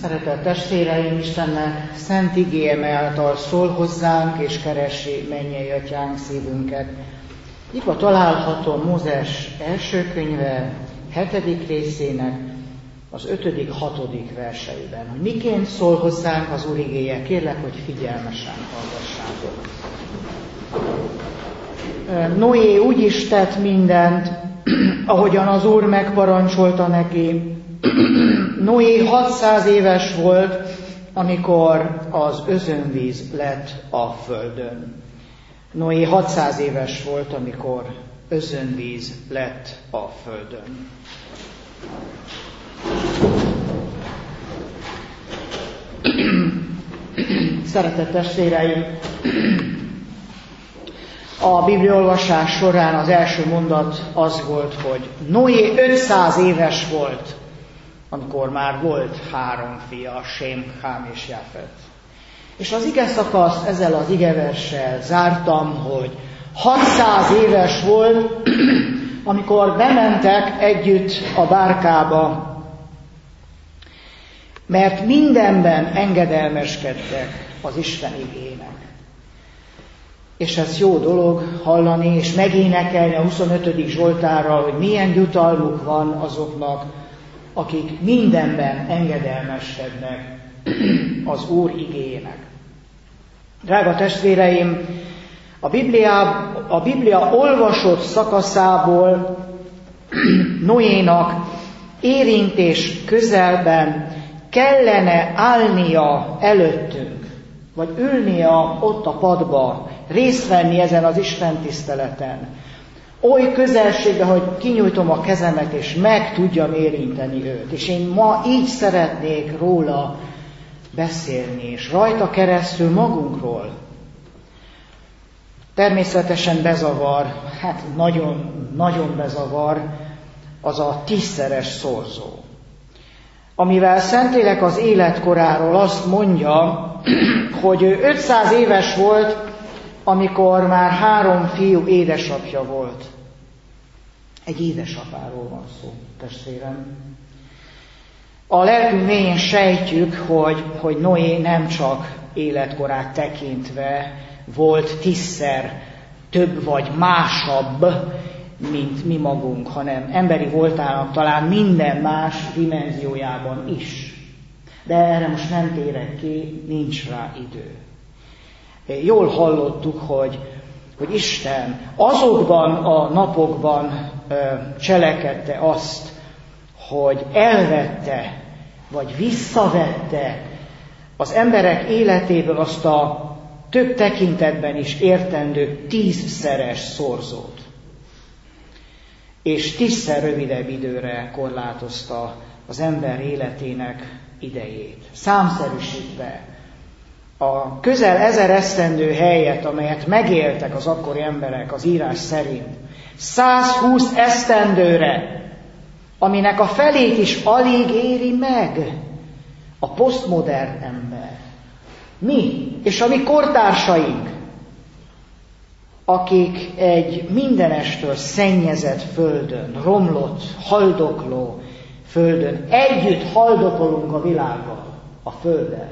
Szeretett testvéreim, Istennek szent igéje által szól hozzánk, és keresi mennyei atyánk szívünket. Nyitva található Mózes első könyve 7. részének az 5.-6. verseiben. Hogy miként szól hozzánk az Úr igéje, kérlek, hogy figyelmesen hallgassátok. Noé úgy is tett mindent, ahogyan az Úr megparancsolta neki. Noé 600 éves volt, amikor az özönvíz lett a földön. Noé 600 éves volt, amikor özönvíz lett a földön. Szeretett testvéreim, a bibliaolvasás során az első mondat az volt, hogy Noé 500 éves volt, amikor már volt 3 fia, Sém, Hám és Jáfet. És az ige szakaszt ezzel az igeverssel zártam, hogy 600 éves volt, amikor bementek együtt a bárkába, mert mindenben engedelmeskedtek az Isten igének. És ez jó dolog hallani, és megénekelni a 25. Zsoltárral, hogy milyen jutalmuk van azoknak, akik mindenben engedelmeskednek az Úr igéjének. Drága testvéreim, a Biblia olvasott szakaszából Noénak érintés közelben kellene állnia előttünk, vagy ülnie ott a padba, részt venni ezen az Isten tiszteleten. Oly közelségben, hogy kinyújtom a kezemet, és meg tudjam érinteni őt. És én ma így szeretnék róla beszélni, és rajta keresztül magunkról. Természetesen bezavar, hát nagyon bezavar az a 10-szeres szorzó, amivel Szentlélek az életkoráról azt mondja, hogy ő 500 éves volt, amikor már 3 fiú édesapja volt. Egy édesapáról van szó, testvérem. A lelkünk mélyén sejtjük, hogy Noé nem csak életkorát tekintve volt 10-szer több vagy másabb, mint mi magunk, hanem emberi voltának talán minden más dimenziójában is. De erre most nem térek ki, nincs rá idő. Jól hallottuk, hogy Isten azokban a napokban cselekedte azt, hogy elvette, vagy visszavette az emberek életéből azt a több tekintetben is értendő 10-szeres szorzót. És 10-szer rövidebb időre korlátozta az ember életének idejét. Számszerűsítve a közel 1000 esztendő helyet, amelyet megéltek az akkori emberek az írás szerint, 120 esztendőre, aminek a felét is alig éri meg a posztmodern ember. Mi és a mi kortársaink, akik egy mindenestől szennyezett földön, romlott, haldokló földön, együtt haldokolunk a világgal, a földdel.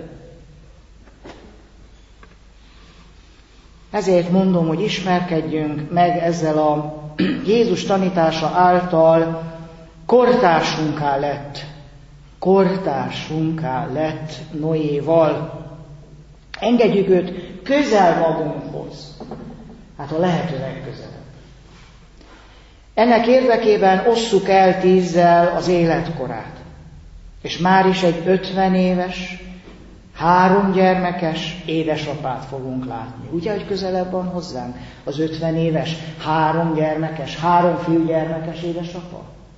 Ezért mondom, hogy ismerkedjünk meg ezzel a Jézus tanítása által kortársunká lett Noéval. Engedjük őt közel magunkhoz, hát a lehető legközelebb. Ennek érdekében osszuk el 10-zel az életkorát, és már is egy 50 éves, 3 gyermekes édesapát fogunk látni. Ugye, hogy közelebb van hozzánk az 50 éves, 3 gyermekes, 3 fiúgyermekes édesapa?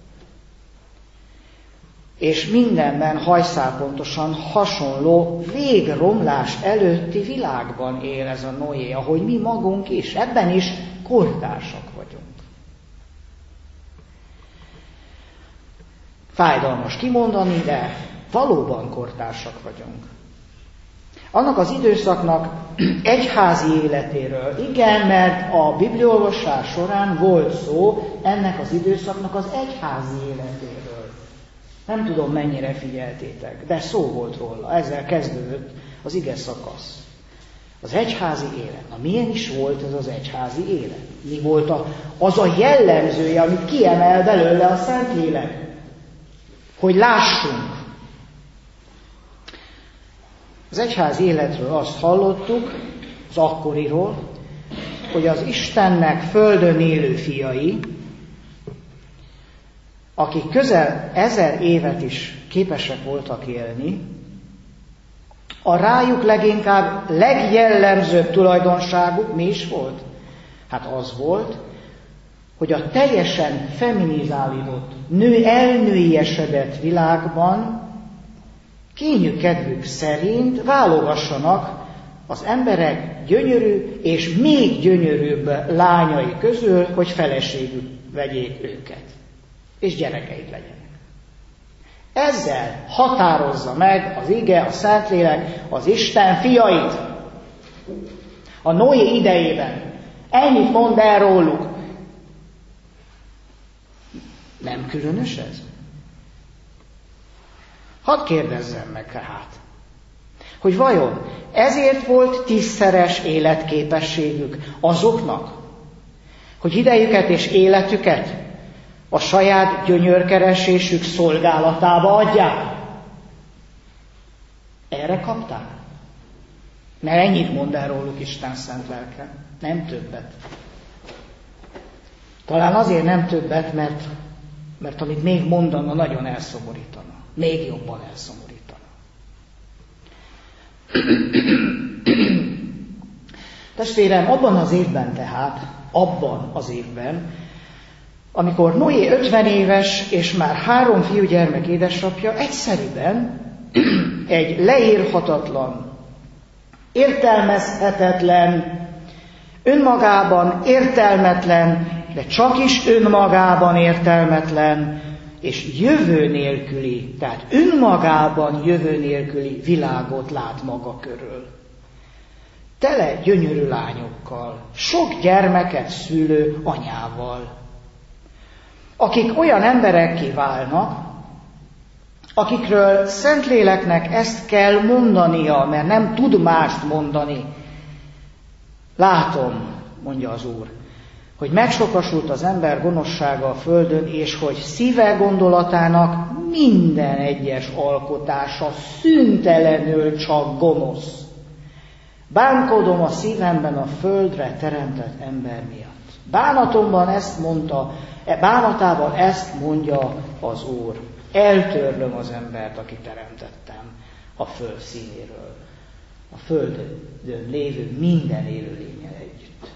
És mindenben hajszálpontosan hasonló végromlás előtti világban él ez a Noé, ahogy mi magunk is. Ebben is kortársak vagyunk. Fájdalmas kimondani, de valóban kortársak vagyunk. Annak az időszaknak egyházi életéről. Igen, mert a bibliaolvasás során volt szó ennek az időszaknak az egyházi életéről. Nem tudom, mennyire figyeltétek, de szó volt róla. Ezzel kezdődött az ige szakasz. Az egyházi élet. Na milyen is volt ez az egyházi élet? Mi volt az a jellemzője, amit kiemel belőle a Szentlélek? Hogy lássunk. Az egyházi életről azt hallottuk, az akkoriról, hogy az Istennek földön élő fiai, akik közel 1000 évet is képesek voltak élni, a rájuk leginkább legjellemzőbb tulajdonságuk mi is volt? Hát az volt, hogy a teljesen feminizálódott, elnőiesedett világban kényük kedvük szerint válogassanak az emberek gyönyörű és még gyönyörűbb lányai közül, hogy feleségül vegyék őket, és gyerekeik legyenek. Ezzel határozza meg az ige, a Szentlélek az Isten fiait. A Noé idejében. Ennyit mond el róluk. Nem különös ez? Hadd kérdezzem meg hát, hogy vajon ezért volt 10-szeres életképességük azoknak, hogy idejüket és életüket a saját gyönyörkeresésük szolgálatába adják? Erre kapták? Mert ennyit mond el róluk Isten szent lelke, nem többet. Talán azért nem többet, mert amit még mondana, nagyon elszomorítana. Még jobban elszomorítana. Testvérem, abban az évben, amikor Noé 50 éves, és már 3 fiúgyermek édesapja, egyszerűen egy leírhatatlan, értelmezhetetlen, önmagában értelmetlen, de csak is önmagában értelmetlen, és jövő nélküli, tehát önmagában jövő nélküli világot lát maga körül. Tele gyönyörű lányokkal, sok gyermeket szülő anyával, akik olyan emberekké válnak, akikről Szentléleknek ezt kell mondania, mert nem tud mást mondani. Látom, mondja az Úr, hogy megsokasult az ember gonoszsága a földön, és hogy szíve gondolatának minden egyes alkotása szüntelenül csak gonosz. Bánkodom a szívemben a földre teremtett ember miatt. Bánatában ezt mondja az Úr. Eltörlöm az embert, aki teremtettem a föld színéről, a földön lévő minden élőlénnyel együtt.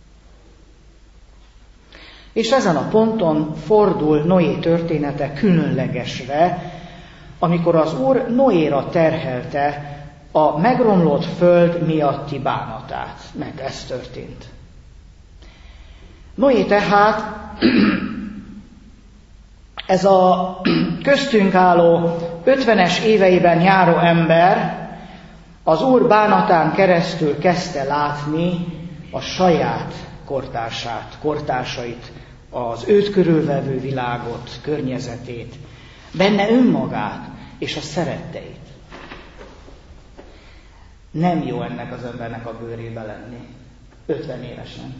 És ezen a ponton fordul Noé története különlegesre, amikor az Úr Noéra terhelte a megromlott föld miatti bánatát. Mert ez történt. Noé tehát ez a köztünk álló 50-es éveiben járó ember az Úr bánatán keresztül kezdte látni a saját kortársait, az őt körülvevő világot, környezetét, benne önmagát és a szeretteit. Nem jó ennek az embernek a bőrébe lenni, 50 évesen.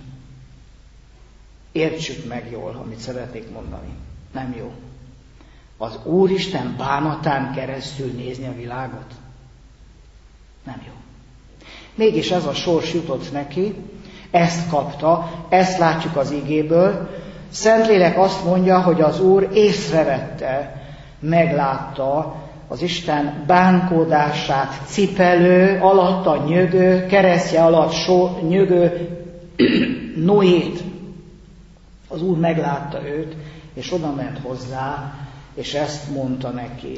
Értsük meg jól, amit szeretnék mondani. Nem jó. Az Úristen bánatán keresztül nézni a világot? Nem jó. Mégis ez a sors jutott neki, ezt kapta, ezt látjuk az igéből. Szentlélek azt mondja, hogy az Úr észrevette, meglátta az Isten bánkódását cipelő, alatta nyögő, keresztje alatt nyögő Noét. Az Úr meglátta őt, és oda ment hozzá, és ezt mondta neki.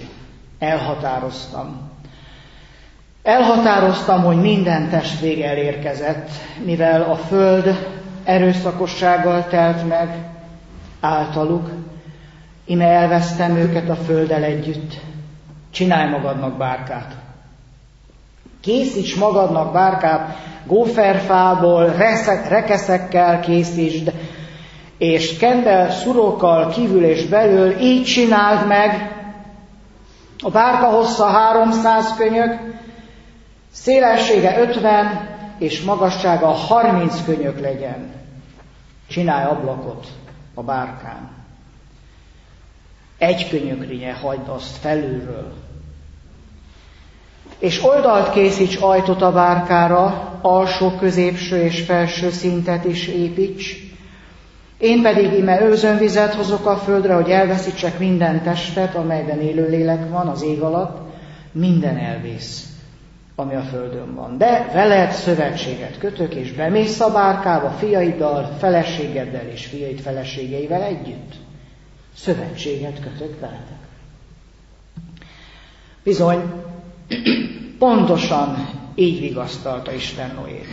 Elhatároztam, hogy minden test vége elérkezett, mivel a föld erőszakossággal telt meg általuk, ime elvesztem őket a földdel együtt. Csinálj magadnak bárkát. Készíts magadnak bárkát, góferfából, rekeszekkel készítsd, és kend el szurokkal kívül és belül, így csináld meg, A bárka hossza 300 könyök, szélessége 50 és magassága 30 könyök legyen. Csinálj ablakot a bárkán. 1 könyökrinye hagyd azt felülről. És oldalt készíts ajtót a bárkára, alsó, középső és felső szintet is építs. Én pedig íme őzönvizet hozok a földre, hogy elveszítsek minden testet, amelyben élőlélek van az ég alatt, minden elvész, ami a földön van. De veled szövetséget kötök, és bemész a bárkába fiaiddal, feleségeddel és fiaid feleségeivel együtt. Szövetséget kötök veletek. Bizony, pontosan így vigasztalta Isten Noét.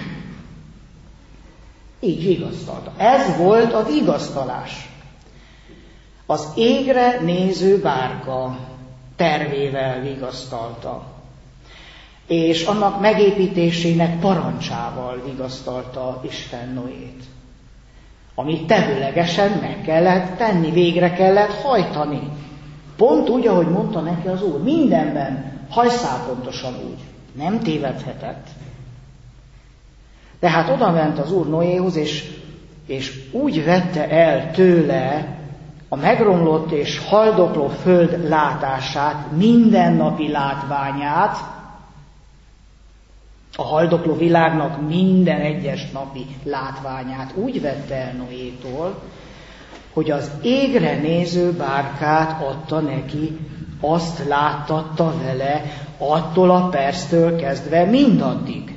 Így vigasztalta. Ez volt a vigasztalás. Az égre néző bárka tervével vigasztalta. És annak megépítésének parancsával vigasztalta Isten Noét. Amit tevőlegesen meg kellett tenni, végre kellett hajtani. Pont úgy, ahogy mondta neki az Úr. Mindenben hajszál pontosan úgy. Nem tévedhetett. Tehát oda ment az Úr Noéhoz, és úgy vette el tőle a megromlott és haldokló föld látását, mindennapi látványát, a haldokló világnak minden egyes napi látványát úgy vette el Noétól, hogy az égre néző bárkát adta neki, azt láttatta vele attól a perctől kezdve mindaddig,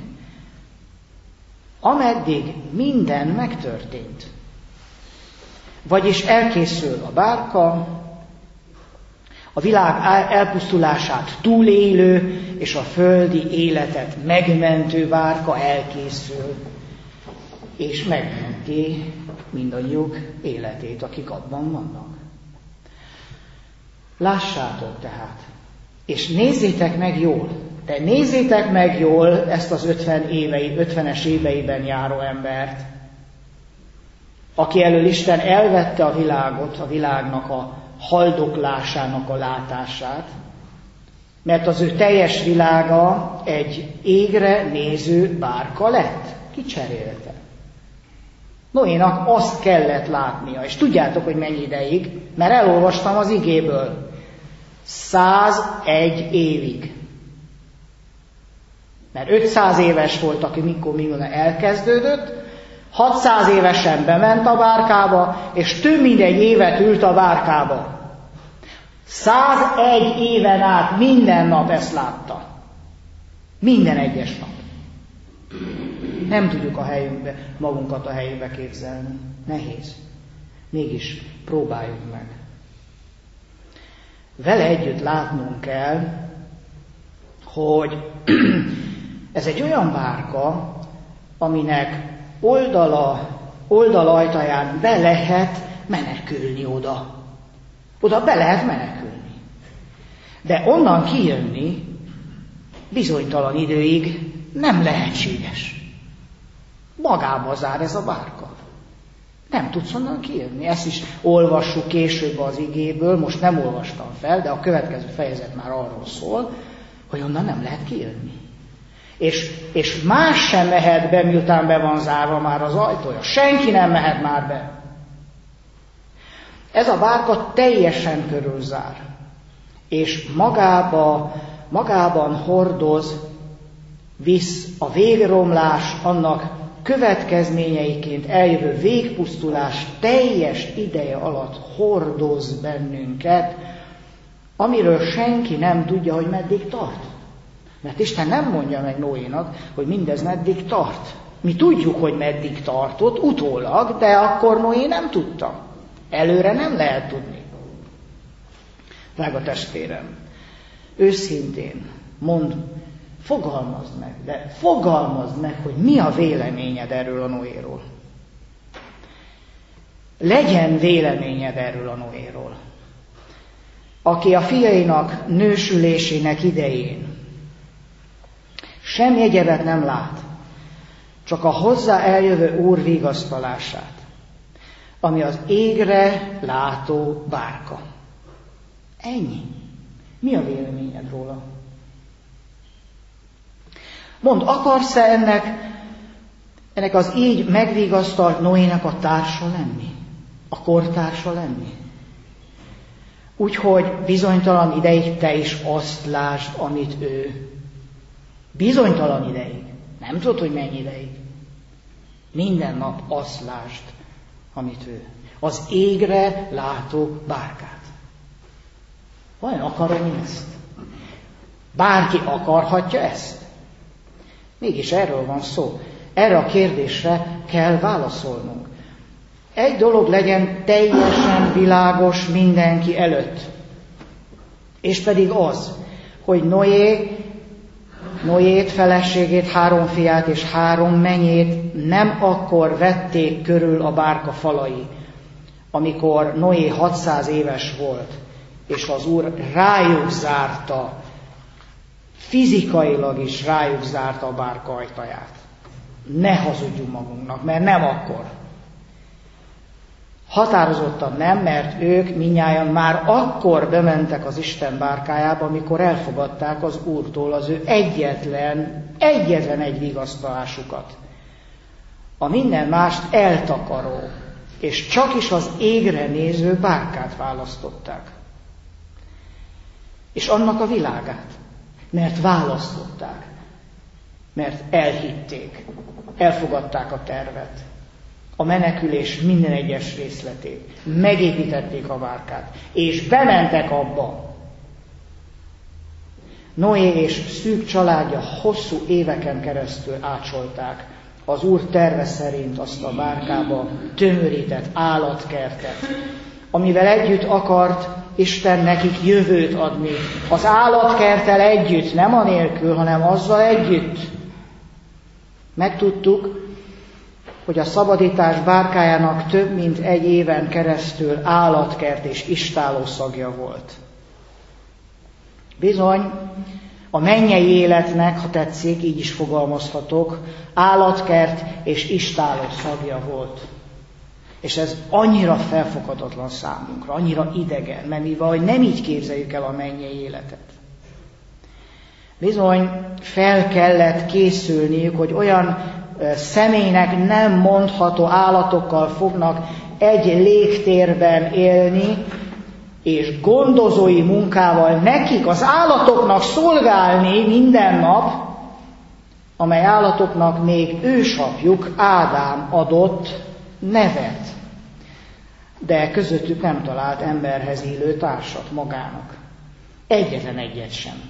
ameddig minden megtörtént. Vagyis elkészül a bárka, a világ elpusztulását túlélő és a földi életet megmentő bárka elkészül, és megmenti mindannyiuk életét, akik abban vannak. Lássátok tehát, és nézzétek meg jól, de nézzétek meg jól ezt az 50-es éveiben járó embert, aki elől Isten elvette a világot, a világnak a haldoklásának a látását, mert az ő teljes világa egy égre néző bárka lett, kicserélte. Noénak azt kellett látnia, és tudjátok, hogy mennyi ideig, mert elolvastam az igéből. 101 évig. Mert 500 éves volt, aki mikor elkezdődött, 600 évesen bement a bárkába, és több mint egy évet ült a bárkába. 101 éven át minden nap ezt látta. Minden egyes nap. Nem tudjuk magunkat a helyébe képzelni. Nehéz. Mégis próbáljuk meg. Vele együtt látnunk kell, hogy ez egy olyan bárka, aminek oldalajtaján be lehet menekülni oda. Oda be lehet menekülni. De onnan kijönni bizonytalan időig nem lehetséges. Magába zár ez a bárka. Nem tudsz onnan kijönni. Ezt is olvassuk később az igéből, most nem olvastam fel, de a következő fejezet már arról szól, hogy onnan nem lehet kijönni. És más sem mehet be, miután be van zárva már az ajtója. Senki nem mehet már be. Ez a bárka teljesen körülzár, és magában hordoz, visz a végromlás, annak következményeiként eljövő végpusztulás teljes ideje alatt hordoz bennünket, amiről senki nem tudja, hogy meddig tart. Mert Isten nem mondja meg Noénak, hogy mindez meddig tart. Mi tudjuk, hogy meddig tartott, utólag, de akkor Noé nem tudta. Előre nem lehet tudni. Drága testvérem, őszintén mondd, fogalmazd meg, de fogalmazd meg, hogy mi a véleményed erről a Noéról. Legyen véleményed erről a Noéról, aki a fiainak nősülésének idején semmi egyebet nem lát, csak a hozzá eljövő Úr vigasztalását, ami az égre látó bárka. Ennyi. Mi a véleményed róla? Mondd, akarsz-e ennek az így megvigasztalt Noének a társa lenni? A kortársa lenni? Úgyhogy bizonytalan ideig te is azt lásd, amit ő. Bizonytalan ideig. Nem tudod, hogy mennyi ideig. Minden nap azt lásd, amit ő. Az égre látó bárkát. Vajon akarom én ezt? Bárki akarhatja ezt? Mégis erről van szó. Erre a kérdésre kell válaszolnunk. Egy dolog legyen teljesen világos mindenki előtt. És pedig az, hogy Noét, feleségét, 3 fiát és 3 menyét nem akkor vették körül a bárka falai, amikor Noé 600 éves volt, és az Úr rájuk zárta, fizikailag is rájuk zárta a bárka ajtaját. Ne hazudjunk magunknak, mert nem akkor. Határozottan nem, mert ők mindnyájan már akkor bementek az Isten bárkájába, amikor elfogadták az Úrtól az ő egyetlen egy vigasztalásukat. A minden mást eltakaró, és csak is az égre néző bárkát választották. És annak a világát, mert választották, mert elhitték, elfogadták a tervet, a menekülés minden egyes részletét, megépítették a bárkát, és bementek abba. Noé és szűk családja hosszú éveken keresztül ácsolták az Úr terve szerint azt a bárkába tömörített állatkertet, amivel együtt akart Isten nekik jövőt adni. Az állatkerttel együtt, nem anélkül, hanem azzal együtt. Megtudtuk, hogy a szabadítás bárkájának több mint 1 éven keresztül állatkert és istállószagja volt. Bizony, a mennyei életnek, ha tetszik, így is fogalmazhatok, állatkert és istállószagja volt. És ez annyira felfoghatatlan számunkra, annyira idegen, mert mi valahogy nem így képzeljük el a mennyei életet. Bizony, fel kellett készülniük, hogy olyan személynek nem mondható állatokkal fognak egy légtérben élni, és gondozói munkával nekik, az állatoknak szolgálni minden nap, amely állatoknak még ősapjuk Ádám adott nevet. De közöttük nem talált emberhez illő társat magának. Egyetlen egyet sem.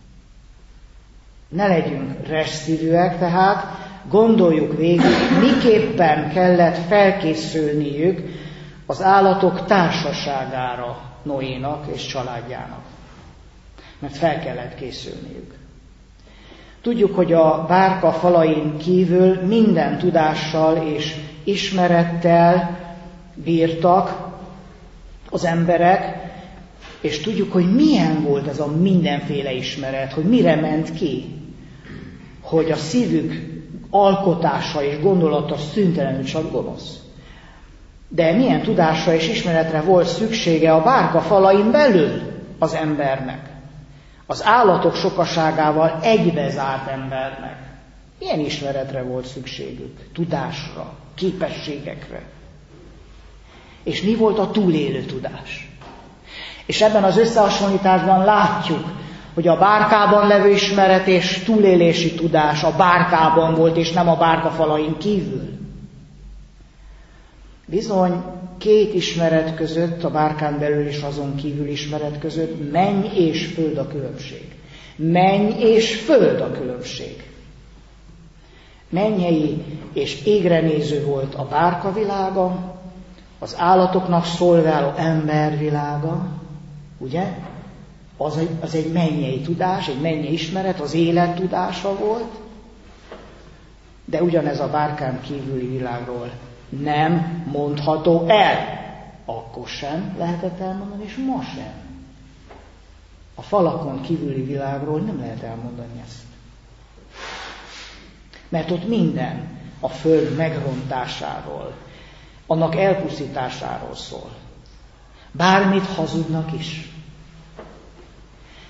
Ne legyünk resszívűek, tehát gondoljuk végig, miképpen kellett felkészülniük az állatok társaságára Noénak és családjának. Mert fel kellett készülniük. Tudjuk, hogy a bárka falain kívül minden tudással és ismerettel bírtak az emberek, és tudjuk, hogy milyen volt ez a mindenféle ismeret, hogy mire ment ki, hogy a szívük alkotása és gondolata szüntelenül csak gonosz. De milyen tudásra és ismeretre volt szüksége a bárka falain belül az embernek, az állatok sokaságával egybezárt embernek. Milyen ismeretre volt szükségük? Tudásra, képességekre. És mi volt a túlélő tudás? És ebben az összehasonlításban látjuk, hogy a bárkában levő ismeret és túlélési tudás a bárkában volt, és nem a bárka falain kívül. Bizony, 2 ismeret között, a bárkán belül és azon kívül ismeret között menny és föld a különbség. Menny és föld a különbség. Mennyei és égre néző volt a bárka világa, az állatoknak szolgáló ember világa, ugye? Az egy mennyei tudás, egy mennyei ismeret, az élet tudása volt, de ugyanez a bárkán kívüli világról nem mondható el. Akkor sem lehetett elmondani, és ma sem. A falakon kívüli világról nem lehet elmondani ezt. Mert ott minden a föld megrontásáról, annak elpusztításáról szól. Bármit hazudnak is.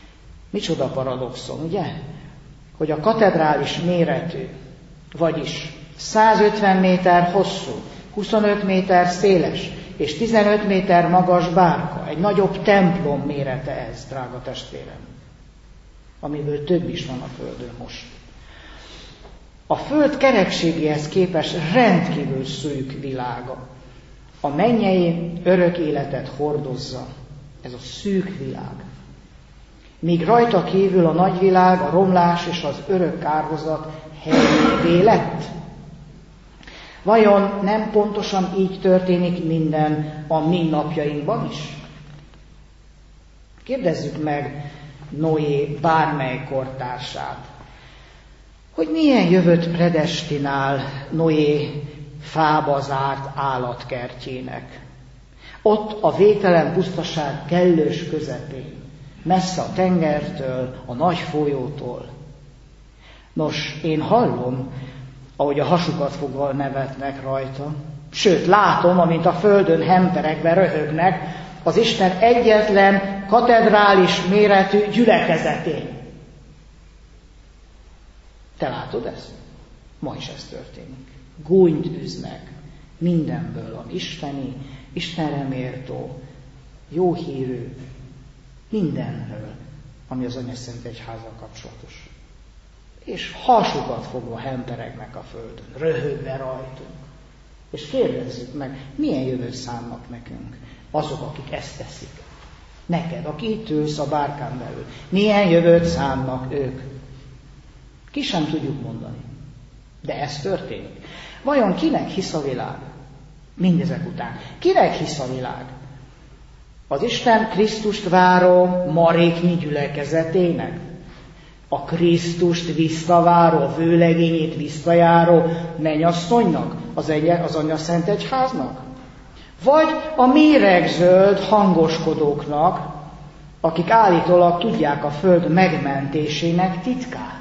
Micsoda paradoxon, ugye? Hogy a katedrális méretű, vagyis 150 méter hosszú, 25 méter széles és 15 méter magas bárka, egy nagyobb templom mérete ez, drága testvérem, amiből több is van a Földön most. A Föld kerekségéhez képest rendkívül szűk világa. A mennyei örök életet hordozza ez a szűk világ. Míg rajta kívül a nagyvilág, a romlás és az örök kárhozat helyévé lett. Vajon nem pontosan így történik minden a mi napjainkban is? Kérdezzük meg Noé bármely kortársát, hogy milyen jövőt predestinál Noé fába zárt állatkertjének. Ott a végtelen pusztaság kellős közepén, messze a tengertől, a nagy folyótól. Nos, én hallom, ahogy a hasukat fogva nevetnek rajta, sőt, látom, amint a földön hemperekbe röhögnek az Isten egyetlen katedrális méretű gyülekezetén. Te látod ezt? Ma is ez történik. Gúnyt üznek mindenből, ami isteni, Istenre méltó, jó hírű, mindenről, ami az Anyaszent Egyházzal kapcsolatos. És hasukat fogva hemperegnek a földön, röhögve rajtunk. És kérdezzük meg, milyen jövőt szánnak nekünk azok, akik ezt teszik. Neked, aki itt ülsz a bárkán belül, milyen jövőt szánnak ők? Ki sem tudjuk mondani. De ez történik. Vajon kinek hisz a világ? Mindezek után. Kinek hisz a világ? Az Isten Krisztust váró maréknyi gyülekezetének? A Krisztust visszaváró, a vőlegényét visszajáró mennyasszonynak? Az Anyaszent Egyháznak? Vagy a méregzöld hangoskodóknak, akik állítólag tudják a föld megmentésének titkát?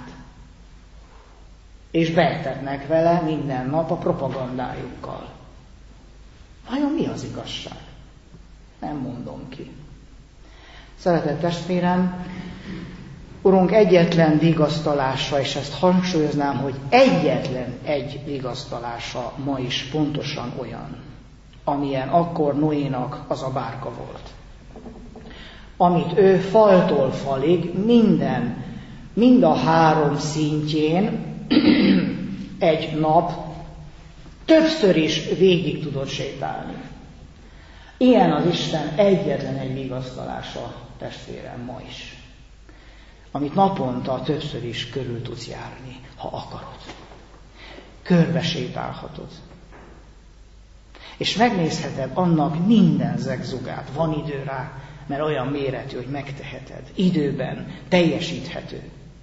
És beetetnek vele minden nap a propagandájukkal. Vajon mi az igazság? Nem mondom ki. Szeretett testvérem, Urunk egyetlen vigasztalása, és ezt hangsúlyoznám, hogy egyetlen egy vigasztalása ma is pontosan olyan, amilyen akkor Noénak az a bárka volt. Amit ő faltól falig mind a 3 szintjén egy nap többször is végig tudott sétálni. Ilyen az Isten egyetlen egy vigasztalása, testvérem, ma is. Amit naponta többször is körül tudsz járni, ha akarod. Körbe sétálhatod. És megnézheted annak minden zegzugát, van idő rá, mert olyan méretű, hogy megteheted. Időben teljesíthető.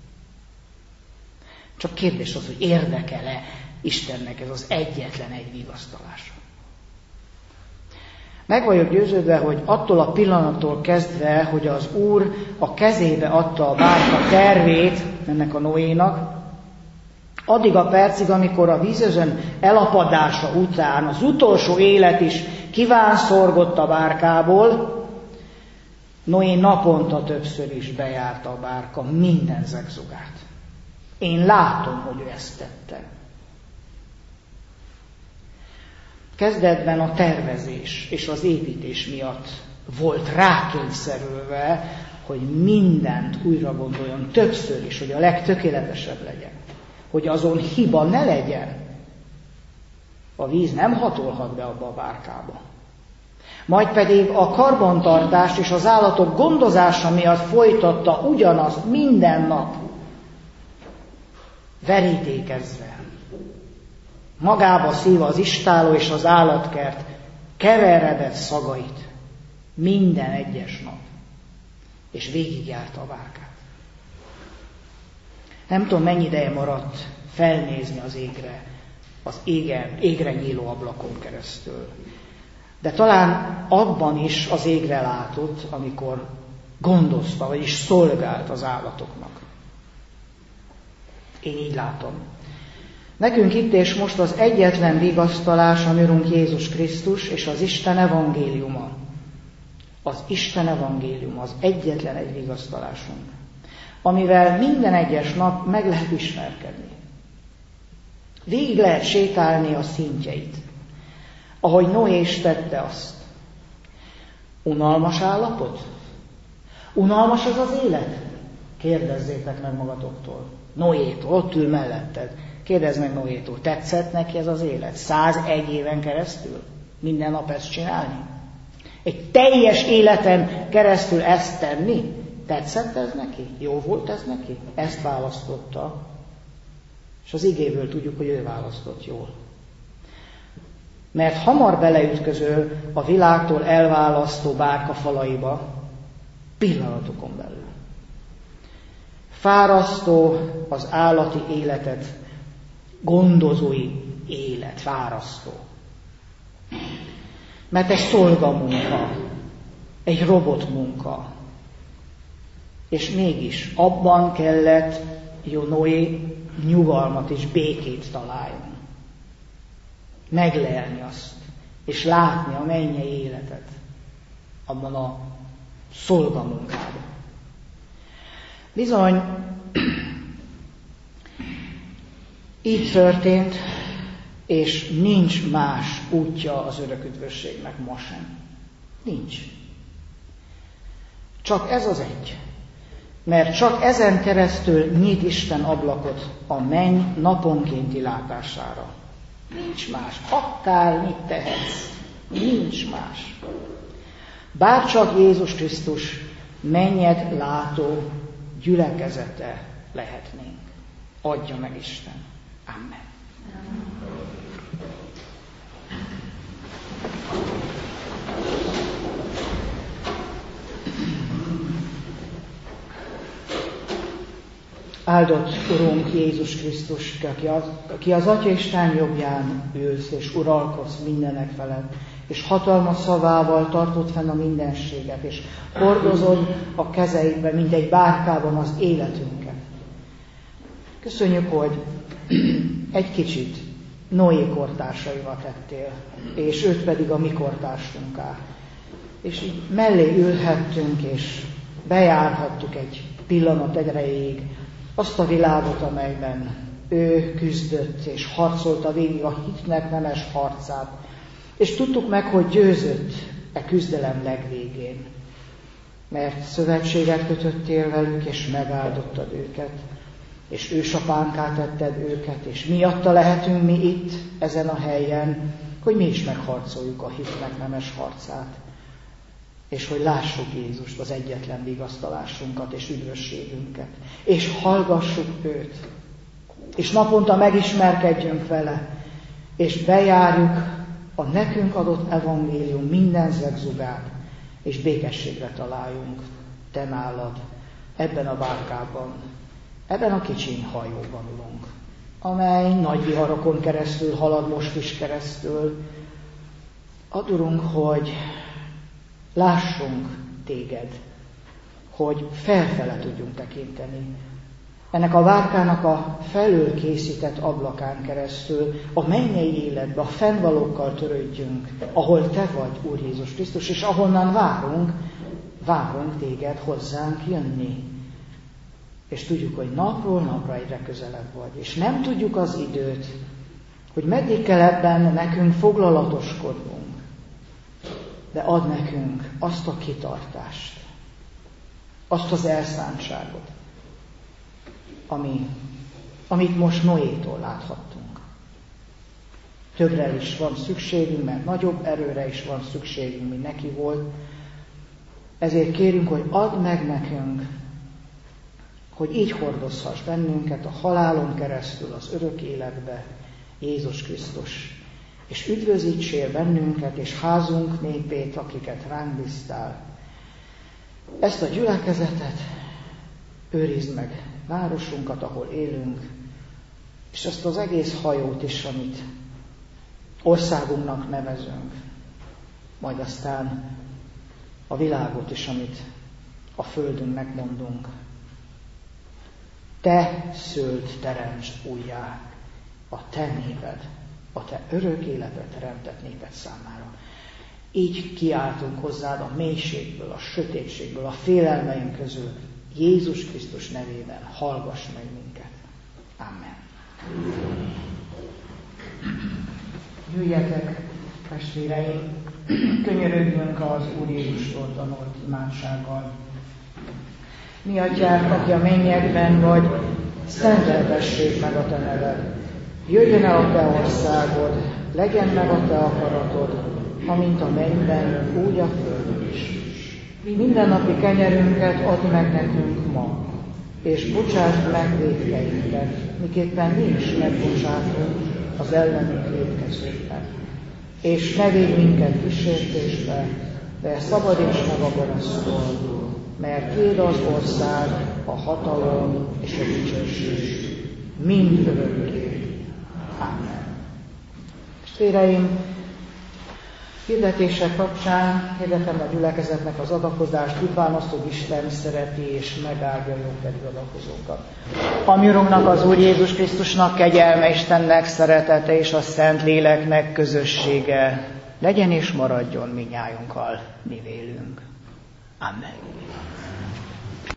Csak kérdés az, hogy érdekel-e Istennek ez az egyetlen egy vigasztalása. Meg vagyok győződve, hogy attól a pillanattól kezdve, hogy az Úr a kezébe adta a bárka tervét ennek a Noénak, addig a percig, amikor a vízözön elapadása után az utolsó élet is kívánszorgott a bárkából, Noé naponta többször is bejárta a bárka minden zegzugát. Én látom, hogy ő ezt tette. Kezdetben a tervezés és az építés miatt volt rákényszerülve, hogy mindent újra gondoljon többször is, hogy a legtökéletesebb legyen. Hogy azon hiba ne legyen. A víz nem hatolhat be abba a bárkába. Majd pedig a karbantartás és az állatok gondozása miatt folytatta ugyanazt minden nap. Verítékezve. Magába szívva az istálló és az állatkert keveredett szagait minden egyes nap, és végigjárta a bárkát. Nem tudom, mennyi ideje maradt felnézni az égre, az égre nyíló ablakon keresztül. De talán abban is az égre látott, amikor gondozta, vagyis szolgált az állatoknak. Én így látom. Nekünk itt és most az egyetlen vigasztalás a mi Urunk Jézus Krisztus és az Isten evangéliuma. Az Isten evangéliuma, az egyetlen egy vigasztalásunk. amivel minden egyes nap meg lehet ismerkedni. Végig lehet sétálni a szintjeit, ahogy Noé is tette azt. Unalmas állapot? Unalmas az az élet? Kérdezzétek meg magatoktól. Noétól, ott ül melletted. Kérdezd meg Noétól, tetszett neki ez az élet? 101 éven keresztül? Minden nap ezt csinálni? Egy teljes életen keresztül ezt tenni? Tetszett ez neki? Jó volt ez neki? Ezt választotta. És az igéből tudjuk, hogy ő választott jól. Mert hamar beleütközöl a világtól elválasztó bárka falaiba, pillanatokon belül. Fárasztó az állati életet, gondozói élet, fárasztó. Mert egy szolgamunka, egy robotmunka. És mégis abban kellett Noé nyugalmat és békét találjon. Meglelni azt, és látni a mennyei életet abban a szolgamunkában. Bizony, így történt, és nincs más útja az örök üdvösségnek ma sem. Nincs. Csak ez az egy. Mert csak ezen keresztül nyit Isten ablakot a menny naponkénti látására. Nincs más. Akármit tehetsz. Nincs más. Bárcsak Jézus Krisztus mennyet látó gyülekezete lehetnénk. Adja meg Isten. Amen. Áldott Urunk Jézus Krisztus, aki az Atya Isten jobbján ülsz és uralkodsz mindenek felett, és hatalmas szavával tartod fenn a mindenséget, és hordozod a kezeidben, mint egy bárkában az életünket. Köszönjük, hogy egy kicsit Noé kortársaival tettél, és őt pedig a mi kortársunká. És így mellé ülhettünk, és bejárhattuk egy pillanat erejéig azt a világot, amelyben ő küzdött, és harcolta végig a hitnek nemes harcát. És tudtuk meg, hogy győzött e küzdelem legvégén. Mert szövetséget kötöttél velük, és megáldottad őket. És ősapánká tetted őket, és miatta lehetünk mi itt, ezen a helyen, hogy mi is megharcoljuk a hitnek nemes harcát. És hogy lássuk Jézust, az egyetlen vigasztalásunkat és üdvösségünket. És hallgassuk őt. És naponta megismerkedjünk vele. És bejárjuk a nekünk adott evangélium minden zegzugát. És békességre találjunk te nálad, ebben a bárkában, ebben a kicsiny hajóban ülünk, amely nagy viharokon keresztül halad most is keresztül. Adurunk, hogy lássunk téged, hogy felfele tudjunk tekinteni. Ennek a bárkának a felől készített ablakán keresztül a mennyei életbe, a fennvalókkal törődjünk, ahol te vagy, Úr Jézus Krisztus, és ahonnan várunk téged hozzánk jönni. És tudjuk, hogy napról napra egyre közelebb vagy. És nem tudjuk az időt, hogy meddig kell ebben nekünk foglalatoskodnunk. De add nekünk azt a kitartást, azt az elszántságot, amit most Noétól láthattunk. Többre is van szükségünk, mert nagyobb erőre is van szükségünk, mint neki volt. Ezért kérünk, hogy add meg nekünk, hogy így hordozhass bennünket a halálon keresztül az örök életbe, Jézus Krisztus, és üdvözítsél bennünket és házunk népét, akiket ránk bíztál. Ezt a gyülekezetet őrizd meg, városunkat, ahol élünk, és ezt az egész hajót is, amit országunknak nevezünk, majd aztán a világot is, amit a földünknek mondunk. Te szőld teremtsd újjá a te néped, a te örök életre teremtett néped számára. Így kiáltunk hozzád a mélységből, a sötétségből, a félelmeink közül. Jézus Krisztus nevében hallgass meg minket. Amen. Jöjjetek, testvéreim, könyörögjünk az Úr Jézustól tanult imádsággal. Mi atyánk, aki a mennyekben vagy, szenteltessék meg a te neved. Jöjjön el a te országod, legyen meg a te akaratod, amint a mennyben, úgy a földön is. Mindennapi kenyerünket add meg nekünk ma, és bocsásd meg vétkeinket, miképpen mi is megbocsátunk az ellenünk vétkezőknek. És ne védj minket kísértésbe, de szabadíts meg a gonosztól, mert tiéd az ország, a hatalom és a dicsőség mind örökké. Amen. Testvéreim, hirdetések kapcsán hirdetem a gyülekezetnek az adakozást, tudván hogy Isten szereti és megáldja jókedvű adakozókat. Ami Urunknak, az Úr Jézus Krisztusnak kegyelme, Istennek szeretete és a Szent Léleknek közössége legyen és maradjon mindnyájunkkal, mi vélünk. Amen.